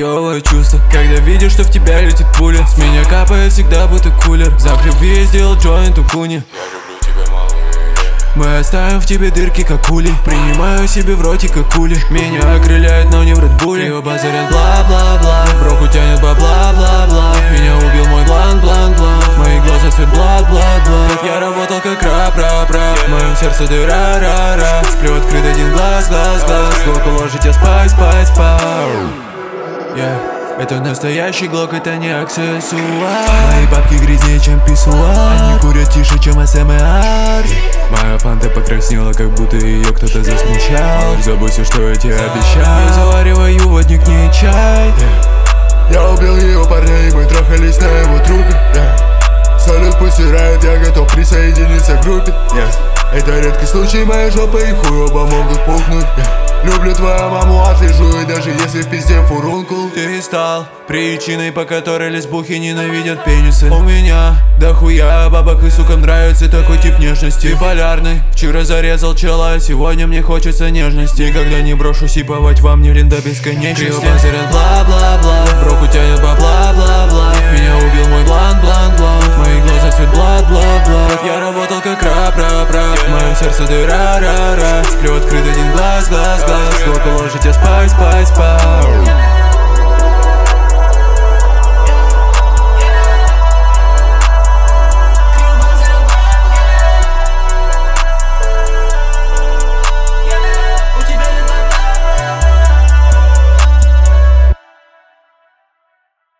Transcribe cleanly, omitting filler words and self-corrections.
хуёвое чувство, когда видишь, что в тебя летит пуля. С меня капает всегда будто кулер. Знак любви сделал джойнт у куни. Мы оставим в тебе дырки, как кули. Принимаю себе в роте, как кули. Меня окрыляет, но не в редбуле. Его базарят бла-бла-бла. Броку тянет бла-бла-бла-бла. Меня убил мой бланк-бланк-бланк. Мои глаза цвет блад-блад-блад. Я работал как рап-рап-рап. В моем сердце дыра-ра-ра. Сплю открыт один глаз-глаз-глаз. Глок уложить, я спать-спать-спать. Это настоящий глок, это не аксессуар. Мои бабки грязнее, чем писсуар. Они курят тише, чем СМР. Моя фанта покраснела, как будто ее кто-то засмущал. Забудь, что я тебе обещал. Я завариваю водник, не чай. Я убил ее парня, и мы трахались на его трупе. Салют постирает, я готов присоединиться к группе. Это редкий случай, моя жопа и хуй оба могут пухнуть. Люблю твою маму, отлежу, и даже если в пизде фурункул. Ты стал причиной, по которой лесбухи ненавидят пенисы. У меня дохуя бабок, и сукам нравится такой тип нежности. Ты полярный, вчера зарезал чела, сегодня мне хочется нежности. Никогда не брошу сиповать во мне лин до бесконечности. Криво базарят бла-бла-бла. Броку тянет бла-бла-бла-бла. Меня убил мой бланк-бланк-бланк. Мои глаза цвет блад-блад-блад. Я работал как рап-рап-рап. В моем сердце дыра-ра-ра. Сплю открыт один глаз-глаз-глаз. Глок уложить, я спать-спать-спать.